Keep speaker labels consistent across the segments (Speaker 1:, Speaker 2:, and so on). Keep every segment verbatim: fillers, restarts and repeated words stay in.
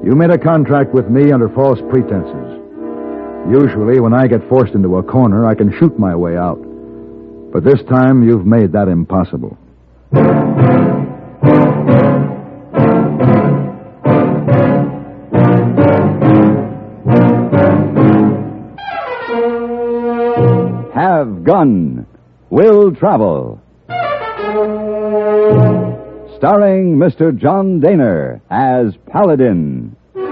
Speaker 1: You made a contract with me under false pretenses. Usually, when I get forced into a corner, I can shoot my way out. But this time, you've made that impossible.
Speaker 2: Have Gun. Will Travel. Starring Mister John Daner as Paladin.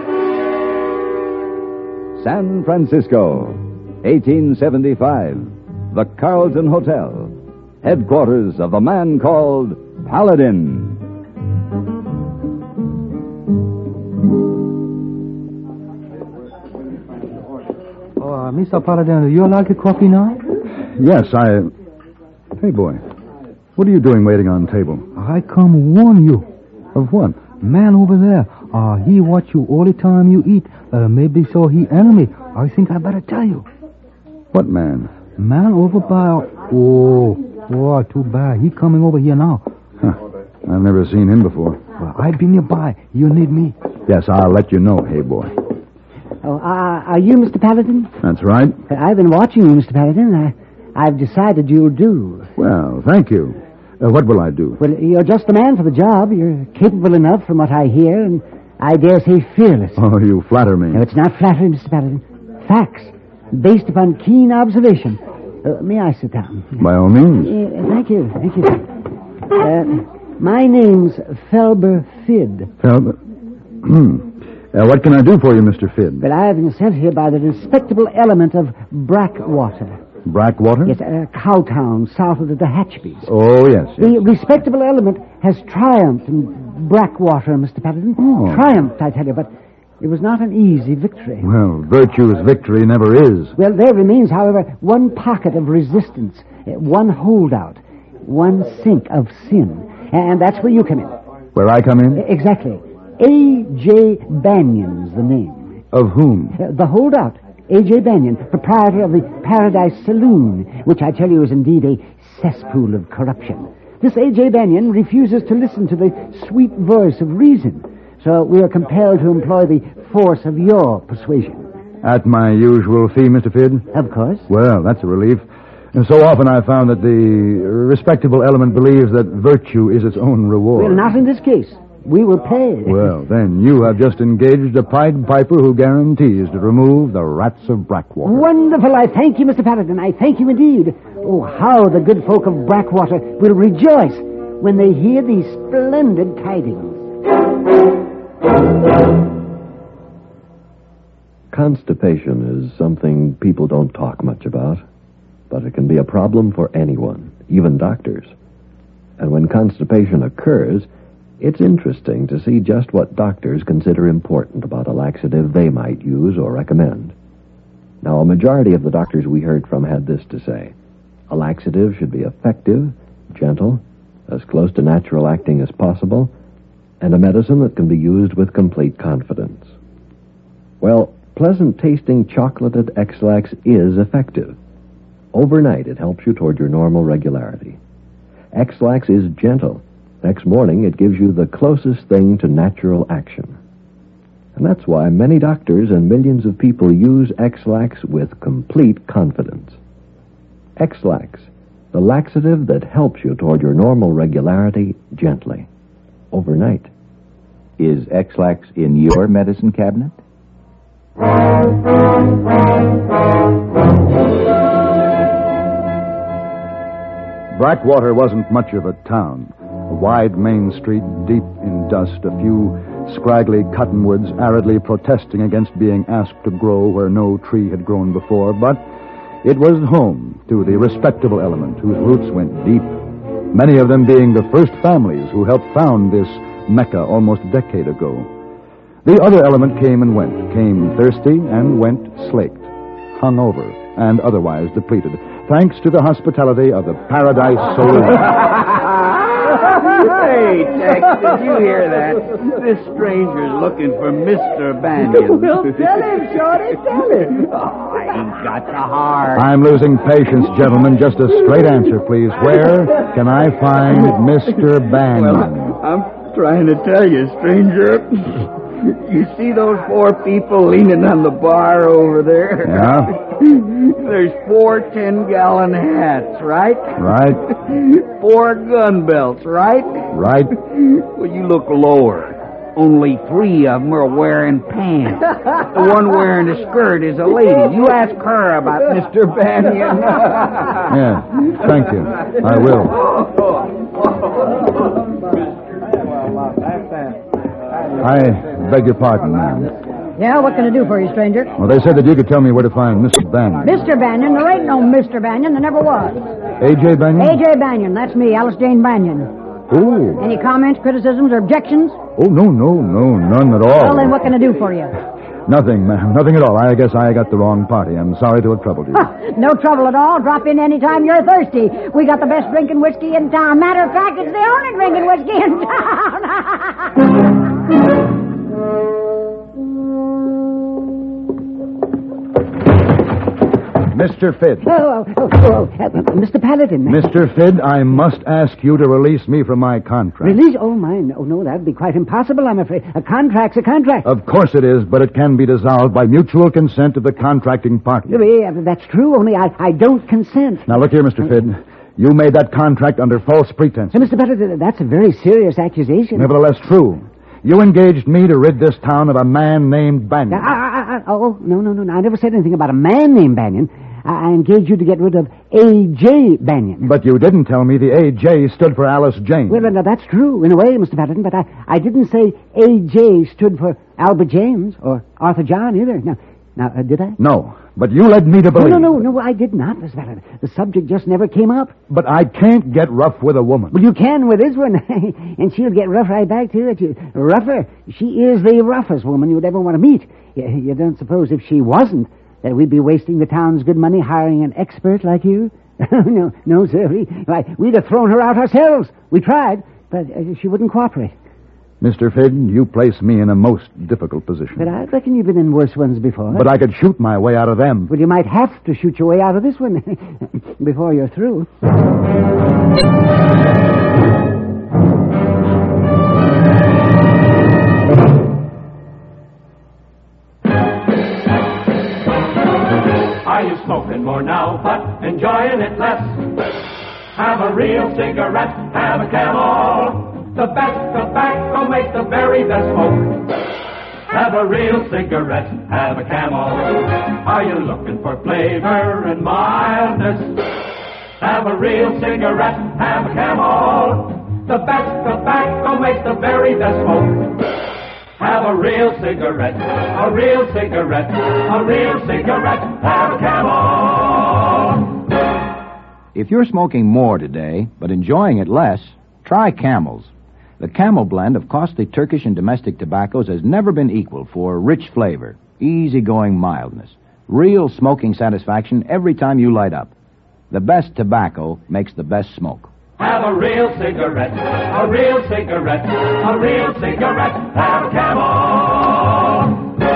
Speaker 2: San Francisco, eighteen seventy-five. The Carlton Hotel. Headquarters of the man called Paladin.
Speaker 3: Oh, uh, Mister Paladin, you like a coffee now?
Speaker 1: Yes, I... Hey, boy. What are you doing waiting on table?
Speaker 3: I come warn you.
Speaker 1: Of what?
Speaker 3: Man over there. Uh, he watch you all the time you eat. Uh, maybe so he enemy. I think I better tell you.
Speaker 1: What man?
Speaker 3: Man over by... Oh, oh, too bad. He coming over here now.
Speaker 1: Huh. I've never seen him before.
Speaker 3: Well, I be nearby. You need me.
Speaker 1: Yes, I'll let you know, hey, boy.
Speaker 4: Oh, uh, are you Mister Paladin?
Speaker 1: That's right.
Speaker 4: I've been watching you, Mister Paladin. I, I've decided you'll do.
Speaker 1: Well, thank you. Uh, what will I do?
Speaker 4: Well, you're just the man for the job. You're capable enough from what I hear, and I dare say fearless.
Speaker 1: Oh, you flatter me.
Speaker 4: No, it's not flattery, Mister Paladin. Facts, based upon keen observation. Uh, may I sit down?
Speaker 1: By all means.
Speaker 4: Uh, thank you, thank you. Uh, my name's Felber Fid.
Speaker 1: Felber? Hmm. Uh, what can I do for you, Mister Fid?
Speaker 4: But I've been sent here by the respectable element of Brackwater.
Speaker 1: Brackwater?
Speaker 4: Yes, a cow town south of the Tehachapies.
Speaker 1: Oh, yes, yes.
Speaker 4: The respectable element has triumphed in Brackwater, Mister Paladin.
Speaker 1: Oh.
Speaker 4: Triumphed, I tell you, but it was not an easy victory.
Speaker 1: Well, virtue's victory never is.
Speaker 4: Well, there remains, however, one pocket of resistance, uh, one holdout, one sink of sin. And that's where you come in.
Speaker 1: Where I come in?
Speaker 4: Exactly. A J. Banion's the name.
Speaker 1: Of whom?
Speaker 4: Uh, the holdout. A J. Banion, proprietor of the Paradise Saloon, which I tell you is indeed a cesspool of corruption. This A J. Banion refuses to listen to the sweet voice of reason, so we are compelled to employ the force of your persuasion.
Speaker 1: At my usual fee, Mister Fid?
Speaker 4: Of course.
Speaker 1: Well, that's a relief. And so often I've found that the respectable element believes that virtue is its own reward.
Speaker 4: Well, not in this case. We will pay.
Speaker 1: Well, then, you have just engaged a Pied Piper who guarantees to remove the rats of Brackwater.
Speaker 4: Wonderful. I thank you, Mister Paladin. I thank you indeed. Oh, how the good folk of Brackwater will rejoice when they hear these splendid tidings.
Speaker 5: Constipation is something people don't talk much about, but it can be a problem for anyone, even doctors. And when constipation occurs, it's interesting to see just what doctors consider important about a laxative they might use or recommend. Now, a majority of the doctors we heard from had this to say. A laxative should be effective, gentle, as close to natural acting as possible, and a medicine that can be used with complete confidence. Well, pleasant-tasting chocolated X-Lax is effective. Overnight, it helps you toward your normal regularity. X-Lax is gentle. Next morning, it gives you the closest thing to natural action. And that's why many doctors and millions of people use X-Lax with complete confidence. X-Lax, the laxative that helps you toward your normal regularity gently, overnight.
Speaker 2: Is X-Lax in your medicine cabinet?
Speaker 1: Brackwater wasn't much of a town. A wide main street, deep in dust, a few scraggly cottonwoods aridly protesting against being asked to grow where no tree had grown before, but it was home to the respectable element whose roots went deep, many of them being the first families who helped found this Mecca almost a decade ago. The other element came and went, came thirsty and went slaked, hungover, and otherwise depleted, thanks to the hospitality of the Paradise Saloon.
Speaker 6: Hey, Tex, did you hear that? This stranger's looking for Mister Banion.
Speaker 4: Well, tell him, Shorty, tell him.
Speaker 6: Oh, I ain't got the heart.
Speaker 1: I'm losing patience, gentlemen. Just a straight answer, please. Where can I find Mister Banion?
Speaker 6: Well, I'm trying to tell you, stranger. You see those four people leaning on the bar over there?
Speaker 1: Yeah?
Speaker 6: There's four ten-gallon hats, right?
Speaker 1: Right.
Speaker 6: Four gun belts, right?
Speaker 1: Right.
Speaker 6: Well, you look lower. Only three of them are wearing pants. The one wearing the skirt is a lady. You ask her about Mister Banyan.
Speaker 1: Yeah, thank you. I will. I beg your pardon, ma'am.
Speaker 7: Yeah, what can I do for you, stranger?
Speaker 1: Well, they said that you could tell me where to find Mister Banyan.
Speaker 7: Mister Banyan? There ain't no Mister Banyan. There never was.
Speaker 1: A J Banyan?
Speaker 7: A J Banyan. That's me, Alice Jane Banyan.
Speaker 1: Oh.
Speaker 7: Any comments, criticisms, or objections?
Speaker 1: Oh, no, no, no, none at all.
Speaker 7: Well, then what can I do for you?
Speaker 1: Nothing, ma'am. Nothing at all. I guess I got the wrong party. I'm sorry to have troubled you.
Speaker 7: No trouble at all. Drop in any time you're thirsty. We got the best drinking whiskey in town. Matter of fact, it's the only drinking whiskey in town.
Speaker 1: Mister Fidd.
Speaker 4: Oh, oh, oh, uh, Mister Paladin.
Speaker 1: Mister Fidd, I must ask you to release me from my contract.
Speaker 4: Release? Oh, my, no, no, that'd be quite impossible, I'm afraid. A contract's a contract.
Speaker 1: Of course it is, but it can be dissolved by mutual consent of the contracting party.
Speaker 4: Yeah, that's true, only I, I don't consent.
Speaker 1: Now, look here, Mister Fidd. You made that contract under false pretense.
Speaker 4: Uh, Mister Paladin, that's a very serious accusation.
Speaker 1: Nevertheless, true. You engaged me to rid this town of a man named Banyan.
Speaker 4: Uh, uh, uh, oh, no, no, no, no. I never said anything about a man named Banyan. I engaged you to get rid of A J Banyan.
Speaker 1: But you didn't tell me the A J stood for Alice Jane.
Speaker 4: Well, now, that's true, in a way, Mister Paladin, but I, I didn't say A J stood for Albert James or Arthur John either. Now, now uh, did I?
Speaker 1: No, but you led me to believe.
Speaker 4: No, no, no, no, I did not, Mister Paladin. The subject just never came up.
Speaker 1: But I can't get rough with a woman.
Speaker 4: Well, you can with this one, and she'll get rough right back to it. Rougher. She is the roughest woman you'd ever want to meet. You, you don't suppose if she wasn't, that we'd be wasting the town's good money hiring an expert like you? no, no, sir. We, why, we'd have thrown her out ourselves. We tried, but uh, she wouldn't cooperate.
Speaker 1: Mister Fidd, you place me in a most difficult position.
Speaker 4: But I reckon you've been in worse ones before.
Speaker 1: But I could shoot my way out of them.
Speaker 4: Well, you might have to shoot your way out of this one before you're through.
Speaker 8: Are you smoking more now, but enjoying it less? Have a real cigarette, have a Camel. The best tobacco makes the very best smoke. Have a real cigarette, have a Camel. Are you looking for flavor and mildness? Have a real cigarette, have a Camel. The best tobacco makes the very best smoke. Have a real cigarette, a real cigarette, a real cigarette, have a Camel.
Speaker 2: If you're smoking more today, but enjoying it less, try Camels. The Camel blend of costly Turkish and domestic tobaccos has never been equal for rich flavor, easygoing mildness, real smoking satisfaction every time you light up. The best tobacco makes the best smoke.
Speaker 8: Have a real cigarette, a real cigarette, a real cigarette, have a Camel.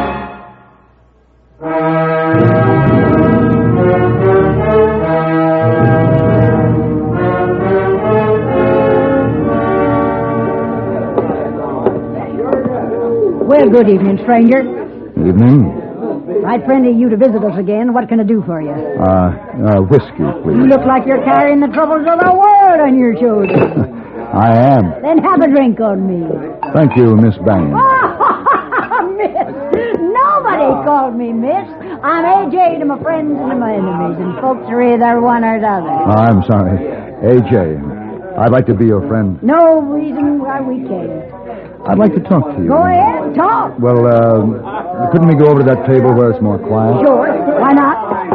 Speaker 7: Well, good evening, stranger.
Speaker 1: Evening.
Speaker 7: Right friendly of you to visit us again. What can I do for you?
Speaker 1: Uh, uh, whiskey, please.
Speaker 7: You look like you're carrying the troubles of the world on your shoulders.
Speaker 1: I am.
Speaker 7: Then have a drink on me.
Speaker 1: Thank you, Miss Banyan.
Speaker 7: Miss! Nobody called me Miss. I'm A J to my friends and to my enemies, and folks are either one or the other.
Speaker 1: Oh, I'm sorry. A J, I'd like to be your friend.
Speaker 7: No reason why we can't.
Speaker 1: I'd like to talk to you.
Speaker 7: Go ahead, talk.
Speaker 1: Well, uh, couldn't we go over to that table where it's more quiet?
Speaker 7: Sure. Why not?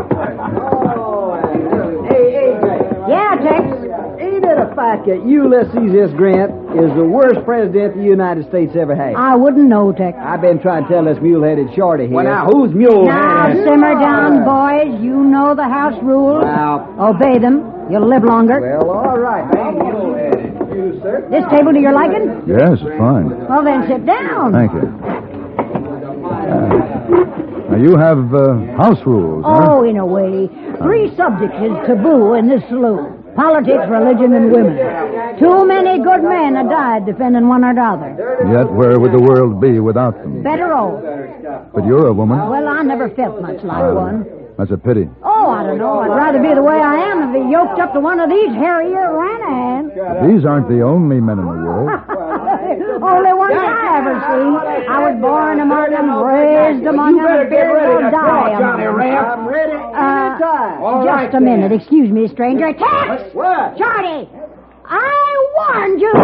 Speaker 9: Hey, A J.
Speaker 7: Yeah, Tex.
Speaker 9: Ain't it a fact that Ulysses S. Grant is the worst president the United States ever had?
Speaker 7: I wouldn't know, Tex.
Speaker 9: I've been trying to tell this mule-headed shorty here.
Speaker 6: Well, now, who's mule?
Speaker 7: Now, simmer down, boys. You know the house rules.
Speaker 9: Well,
Speaker 7: Obey them. You'll live longer.
Speaker 9: well, all right, man. Mule-headed. You, sir?
Speaker 7: This table to your liking?
Speaker 1: Yes, it's fine.
Speaker 7: Well, then sit down.
Speaker 1: Thank you. Uh, now, you have uh, house rules, huh?
Speaker 7: Oh, in a way. Three subjects is taboo in this saloon. Politics, religion, and women. Too many good men have died defending one another.
Speaker 1: Yet where would the world be without them?
Speaker 7: Better off.
Speaker 1: But you're a woman.
Speaker 7: Well, I never felt much like one.
Speaker 1: That's a pity.
Speaker 7: Oh, I don't know. I'd rather be the way I am than be yoked up to one of these hairy-eared Ranahans.
Speaker 1: These aren't the only men in the world.
Speaker 7: Only ones I ever seen. I was born among them, raised among them, and feared to die among them.
Speaker 9: I'm ready
Speaker 7: Uh,
Speaker 9: anytime.
Speaker 7: just a minute. Excuse me, stranger. Tex!
Speaker 9: What?
Speaker 7: Charlie! I warned you!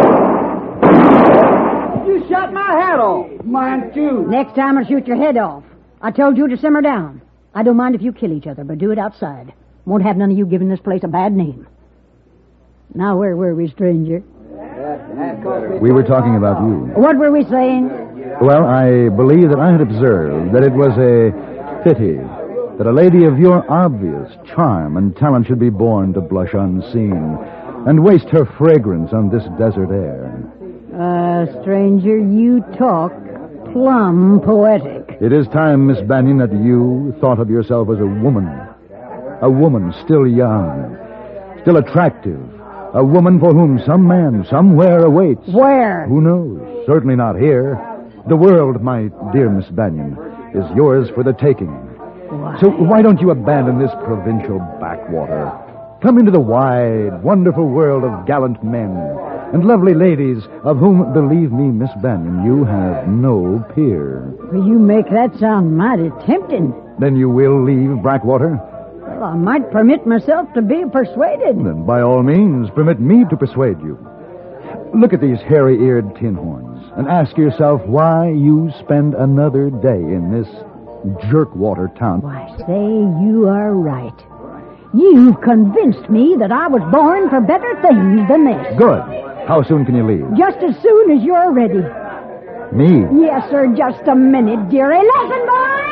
Speaker 9: You shot my hat off. Mine, too.
Speaker 7: Next time I'll shoot your head off. I told you to simmer down. I don't mind if you kill each other, but do it outside. Won't have none of you giving this place a bad name. Now, where were we, stranger?
Speaker 1: We were talking about you.
Speaker 7: What were we saying?
Speaker 1: Well, I believe that I had observed that it was a pity that a lady of your obvious charm and talent should be born to blush unseen and waste her fragrance on this desert air.
Speaker 7: Uh, stranger, you talk plumb poetic.
Speaker 1: It is time, Miss Bannion, that you thought of yourself as a woman. A woman still young, still attractive. A woman for whom some man somewhere awaits.
Speaker 7: Where?
Speaker 1: Who knows? Certainly not here. The world, my dear Miss Bannion, is yours for the taking.
Speaker 7: Why?
Speaker 1: So why don't you abandon this provincial backwater? Come into the wide, wonderful world of gallant men and lovely ladies of whom, believe me, Miss Bannion, you have no peer.
Speaker 7: You make that sound mighty tempting.
Speaker 1: Then you will leave Blackwater?
Speaker 7: Well, I might permit myself to be persuaded.
Speaker 1: Then by all means, permit me to persuade you. Look at these hairy-eared tin horns and ask yourself why you spend another day in this jerkwater town.
Speaker 7: Why, say, you are right. You've convinced me that I was born for better things than this.
Speaker 1: Good. How soon can you leave?
Speaker 7: Just as soon as you're ready.
Speaker 1: Me?
Speaker 7: Yes, sir, just a minute, dearie. Listen, boys!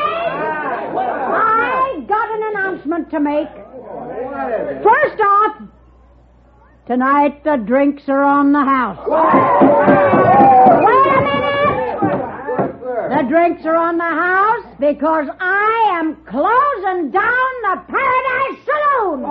Speaker 7: I got an announcement to make. First off, tonight the drinks are on the house. Wait a minute! The drinks are on the house because I am closing down the Paradise Saloon.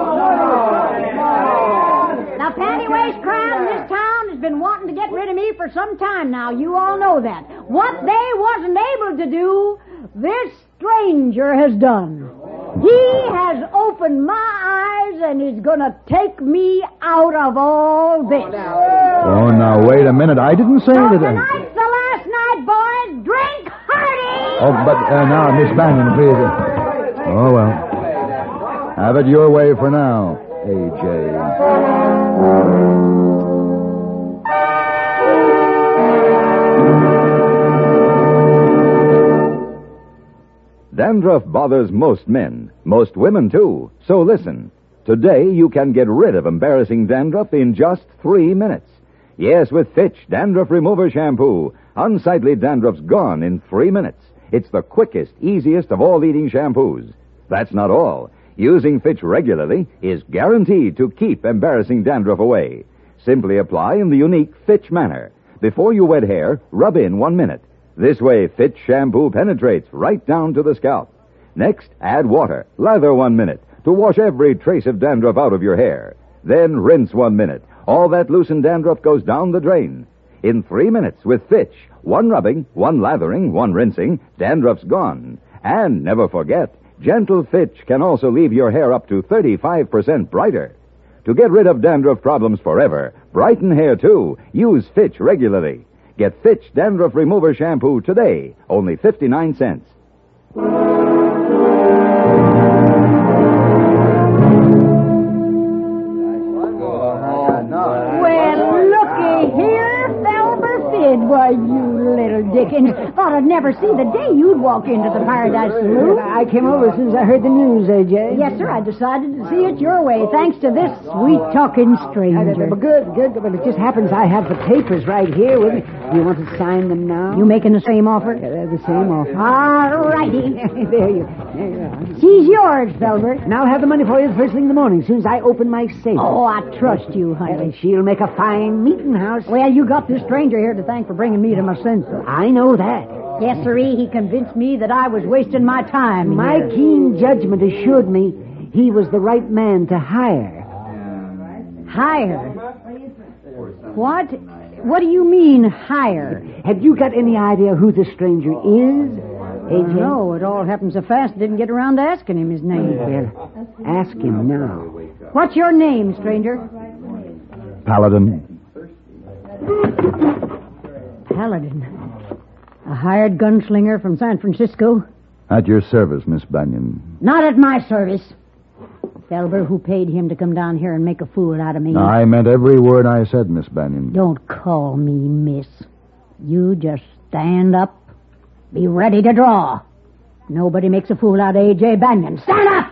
Speaker 7: The panty-waist crowd in this town has been wanting to get rid of me for some time now. You all know that. What they wasn't able to do, this stranger has done. He has opened my eyes and he's going to take me out of all this.
Speaker 1: Oh, now, wait a minute. I didn't say
Speaker 7: So
Speaker 1: that... I...
Speaker 7: tonight's the last night, boys. Drink hearty!
Speaker 1: Oh, but uh, now, Miss Bannion, please. Uh... Oh, well. Have it your way for now, A J.
Speaker 10: Dandruff bothers most men, most women too. So listen. Today you can get rid of embarrassing dandruff in just three minutes. Yes, with Fitch Dandruff Remover Shampoo. Unsightly dandruff's gone in three minutes. It's the quickest, easiest of all leading shampoos. That's not all. Using Fitch regularly is guaranteed to keep embarrassing dandruff away. Simply apply in the unique Fitch manner. Before you wet hair, rub in one minute. This way, Fitch shampoo penetrates right down to the scalp. Next, add water. Lather one minute to wash every trace of dandruff out of your hair. Then rinse one minute. All that loosened dandruff goes down the drain. In three minutes with Fitch, one rubbing, one lathering, one rinsing, dandruff's gone. And never forget, gentle Fitch can also leave your hair up to thirty-five percent brighter. To get rid of dandruff problems forever, brighten hair too, use Fitch regularly. Get Fitch Dandruff Remover Shampoo today, only fifty-nine cents.
Speaker 7: Well, looky here, Felber Fid, why, you little dickens. Thought I'd never see the day you'd walk into the Paradise Saloon.
Speaker 4: I came over as soon as I heard the news, A J.
Speaker 7: Yes, sir, I decided to see it your way, thanks to this sweet-talking stranger.
Speaker 4: But good, good. But it just happens I have the papers right here with me. Do you want to sign them now?
Speaker 7: You making the same offer?
Speaker 4: Yeah, they're the same offer.
Speaker 7: All righty.
Speaker 4: there you there you are.
Speaker 7: She's yours, Felber.
Speaker 4: And I'll have the money for you the first thing in the morning, as soon as I open my safe.
Speaker 7: Oh, I trust you, honey.
Speaker 4: And she'll make a fine meeting house.
Speaker 7: Well, you got this stranger here to thank for bringing me to my senses.
Speaker 4: I know that.
Speaker 7: Yes, sirree, he convinced me that I was wasting my time
Speaker 4: My
Speaker 7: here.
Speaker 4: keen judgment assured me he was the right man to hire.
Speaker 7: Hire? What? What do you mean, hire?
Speaker 4: Have you got any idea who the stranger is, A J?
Speaker 7: No, it all happened so fast, didn't get around to asking him his name.
Speaker 4: Well, ask him now.
Speaker 7: What's your name, stranger?
Speaker 1: Paladin.
Speaker 7: Paladin. A hired gunslinger from San Francisco?
Speaker 1: At your service, Miss Banyan.
Speaker 7: Not at my service. Felber, who paid him to come down here and make a fool out of me?
Speaker 1: I meant every word I said, Miss Banyan.
Speaker 7: Don't call me miss. You just stand up. Be ready to draw. Nobody makes a fool out of A J. Banyan. Stand up!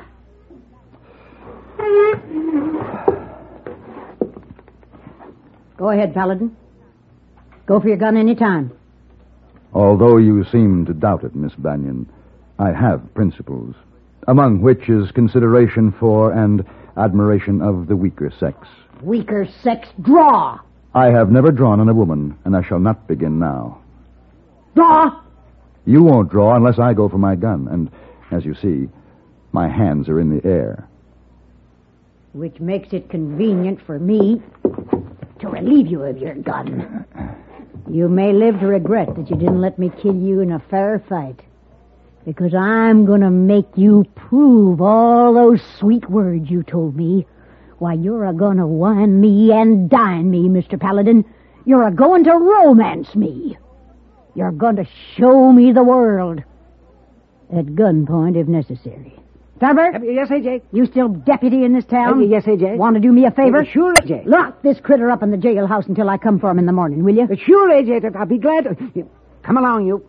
Speaker 7: Go ahead, Paladin. Go for your gun any time.
Speaker 1: Although you seem to doubt it, Miss Banyan, I have principles, among which is consideration for and admiration of the weaker sex.
Speaker 7: Weaker sex, draw!
Speaker 1: I have never drawn on a woman, and I shall not begin now.
Speaker 7: Draw!
Speaker 1: You won't draw unless I go for my gun, and, as you see, my hands are in the air.
Speaker 7: Which makes it convenient for me to relieve you of your gun. You may live to regret that you didn't let me kill you in a fair fight. Because I'm going to make you prove all those sweet words you told me. Why, you're a-going to wine me and dine me, Mister Paladin. You're a-going to romance me. You're going to show me the world. At gunpoint, if necessary. Felber?
Speaker 4: Uh, yes, A J.
Speaker 7: You still deputy in this town?
Speaker 4: Uh, yes, A J.
Speaker 7: Want to do me a favor?
Speaker 4: Uh, sure, A J.
Speaker 7: Lock this critter up in the jailhouse until I come for him in the morning, will you?
Speaker 4: Uh, sure, A J. I'll be glad to... Come along, you.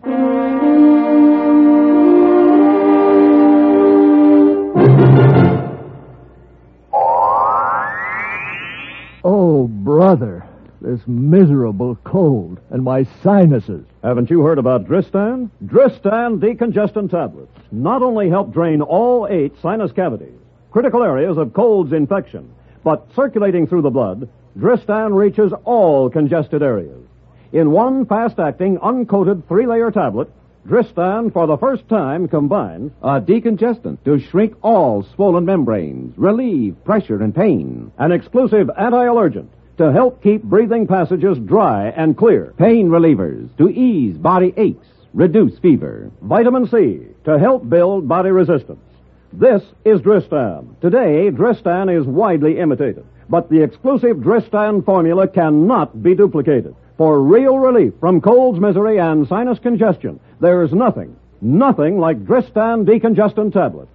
Speaker 11: Oh, brother, this miserable cold and my sinuses.
Speaker 12: Haven't you heard about Dristan? Dristan decongestant tablets not only help drain all eight sinus cavities, critical areas of cold's infection, but circulating through the blood, Dristan reaches all congested areas. In one fast-acting, uncoated three-layer tablet, Dristan, for the first time, combines
Speaker 13: a decongestant to shrink all swollen membranes, relieve pressure and pain,
Speaker 12: an exclusive anti-allergent to help keep breathing passages dry and clear,
Speaker 13: pain relievers to ease body aches, reduce fever,
Speaker 12: vitamin C to help build body resistance. This is Dristan. Today, Dristan is widely imitated, but the exclusive Dristan formula cannot be duplicated. For real relief from cold's misery and sinus congestion, there's nothing, nothing like Dristan decongestant tablets.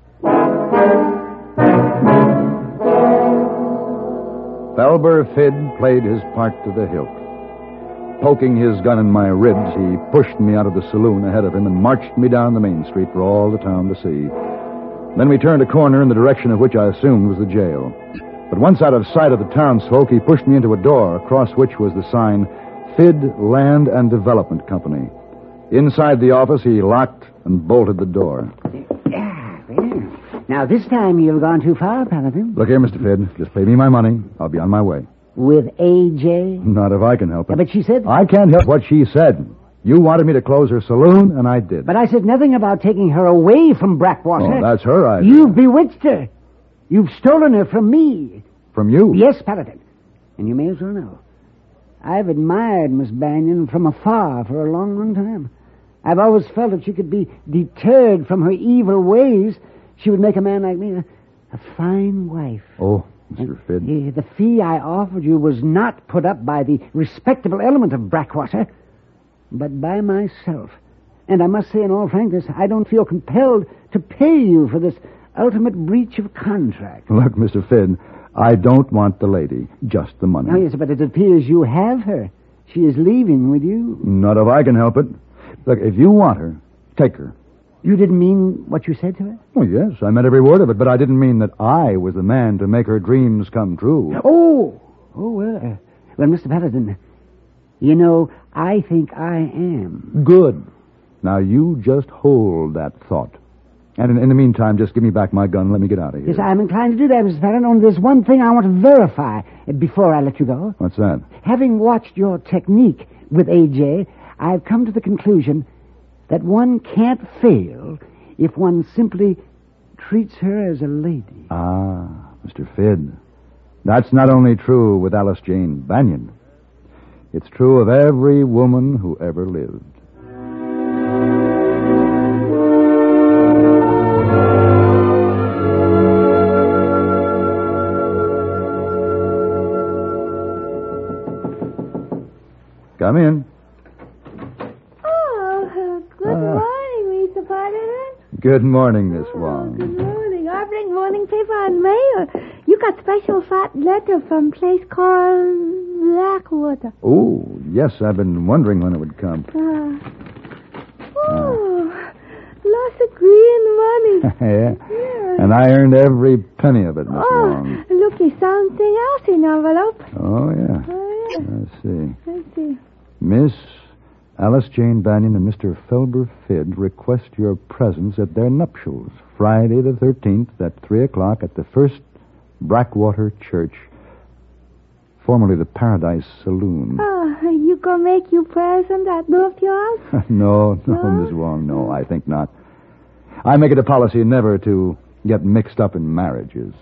Speaker 1: Felber Fidd played his part to the hilt. Poking his gun in my ribs, he pushed me out of the saloon ahead of him and marched me down the main street for all the town to see. Then we turned a corner in the direction of which I assumed was the jail. But once out of sight of the townsfolk, he pushed me into a door across which was the sign, Fidd Land and Development Company. Inside the office, he locked and bolted the door.
Speaker 4: Yeah, well. Now, this time you've gone too far, Paladin.
Speaker 1: Look here, Mister Fidd. Just pay me my money. I'll be on my way.
Speaker 4: With A J?
Speaker 1: Not if I can help it.
Speaker 4: But she said...
Speaker 1: I can't help what she said. You wanted me to close her saloon, and I did.
Speaker 4: But I said nothing about taking her away from Brackwater.
Speaker 1: Oh, that's her idea.
Speaker 4: You've bewitched her. You've stolen her from me.
Speaker 1: From you?
Speaker 4: Yes, Paladin. And you may as well know. I've admired Miss Banyan from afar for a long, long time. I've always felt if she could be deterred from her evil ways, she would make a man like me a, a fine wife.
Speaker 1: Oh, Mister Fidd.
Speaker 4: Uh, the fee I offered you was not put up by the respectable element of Brackwater, but by myself. And I must say in all frankness, I don't feel compelled to pay you for this ultimate breach of contract.
Speaker 1: Look, Mister Fidd, I don't want the lady, just the money.
Speaker 4: Oh, yes, but it appears you have her. She is leaving with you.
Speaker 1: Not if I can help it. Look, if you want her, take her.
Speaker 4: You didn't mean what you said to her?
Speaker 1: Oh, yes, I meant every word of it, but I didn't mean that I was the man to make her dreams come true.
Speaker 4: Oh! Oh, well, uh, well, Mister Paladin, you know, I think I am.
Speaker 1: Good. Now, you just hold that thought. And in, in the meantime, just give me back my gun and let me get out of here.
Speaker 4: Yes, I'm inclined to do that, Mister Paladin. Only there's one thing I want to verify before I let you go.
Speaker 1: What's that?
Speaker 4: Having watched your technique with A J, I've come to the conclusion that one can't fail if one simply treats her as a lady.
Speaker 1: Ah, Mister Fidd, That's not only true with Alice Jane Banyan. It's true of every woman who ever lived. Come in.
Speaker 14: Oh, good
Speaker 1: Ah.
Speaker 14: morning, Mister Parliament.
Speaker 1: Good morning, Miss Wong.
Speaker 14: Good morning. I bring morning paper and mail. You got special fat letter from place called Blackwater.
Speaker 1: Oh, yes, I've been wondering when it would come.
Speaker 14: Uh, oh, lots of green money.
Speaker 1: yeah.
Speaker 14: Yeah.
Speaker 1: And I earned every penny of it, Miss
Speaker 14: Oh,
Speaker 1: Wong.
Speaker 14: looky, something else in envelope.
Speaker 1: Oh, yeah.
Speaker 14: Oh, yeah.
Speaker 1: Let's see.
Speaker 14: Let's see.
Speaker 1: Miss Alice Jane Banyan and Mister Felber Fidd request your presence at their nuptials, Friday the thirteenth at three o'clock at the First Blackwater Church, formerly the Paradise Saloon.
Speaker 14: Oh, you gonna make you present at both yours?
Speaker 1: no, no,
Speaker 14: No?
Speaker 1: Miss Wong, no, I think not. I make it a policy never to get mixed up in marriages.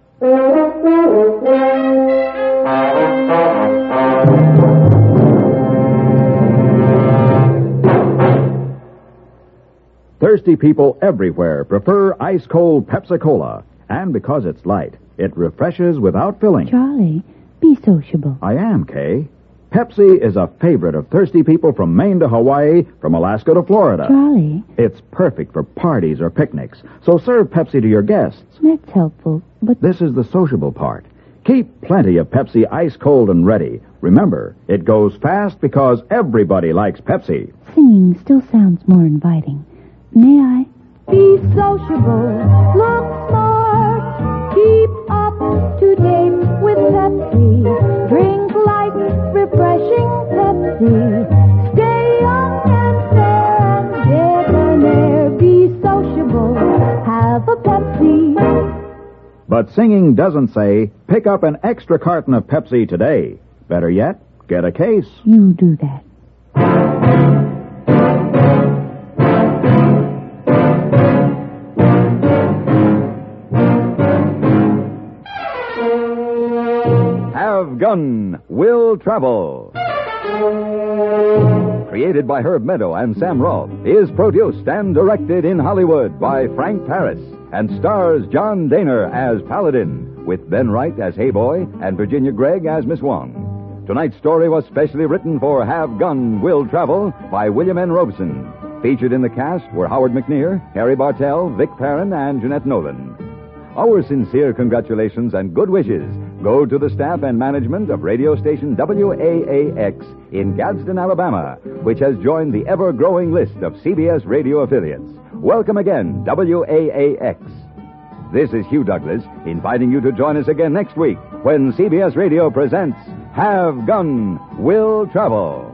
Speaker 2: Thirsty people everywhere prefer ice-cold Pepsi-Cola. And because it's light, it refreshes without filling.
Speaker 15: Charlie, be sociable.
Speaker 2: I am, Kay. Pepsi is a favorite of thirsty people from Maine to Hawaii, from Alaska to Florida.
Speaker 15: Charlie,
Speaker 2: It's perfect for parties or picnics, so serve Pepsi to your guests.
Speaker 15: that's helpful, but
Speaker 2: This is the sociable part. Keep plenty of Pepsi ice-cold and ready. Remember, it goes fast because everybody likes Pepsi.
Speaker 15: singing still sounds more inviting. May I?
Speaker 14: Be sociable, look smart, keep up to date with Pepsi. Drink light, refreshing Pepsi. Stay young and fair and debonair. Be sociable, have a Pepsi.
Speaker 2: But singing doesn't say, pick up an extra carton of Pepsi today. Better yet, get a case.
Speaker 15: You do that.
Speaker 10: Have Gun Will Travel. Created by Herb Meadow and Sam Rolfe, is produced and directed in Hollywood by Frank Paris and stars John Daner as Paladin, with Ben Wright as Hey Boy and Virginia Gregg as Miss Wong. Tonight's story was specially written for Have Gun Will Travel by William N. Robeson. Featured in the cast were Howard McNear, Harry Bartell, Vic Perrin, and Jeanette Nolan. Our sincere congratulations and good wishes go to the staff and management of radio station W A A X in Gadsden, Alabama, which has joined the ever-growing list of C B S radio affiliates. Welcome again, W A A X. This is Hugh Douglas, inviting you to join us again next week when C B S Radio presents Have Gun Will Travel.